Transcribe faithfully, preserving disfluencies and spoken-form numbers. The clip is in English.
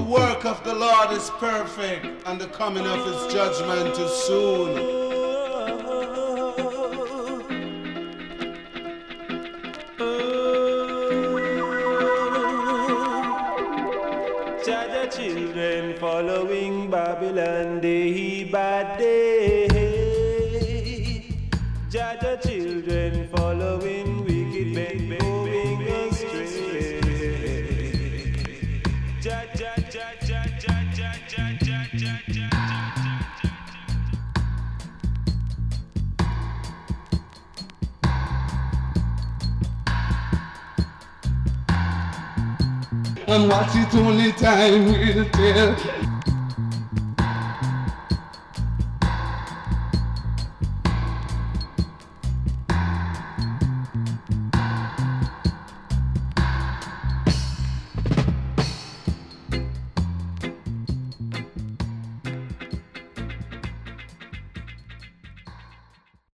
work of the Lord is perfect, and the coming of his judgment is soon. Jaja children following Babylon day by day. Jaja children following wicked men moving astray. Jaja, jaja, jaja, jaja, jaja, jaja. And what it only time will tell.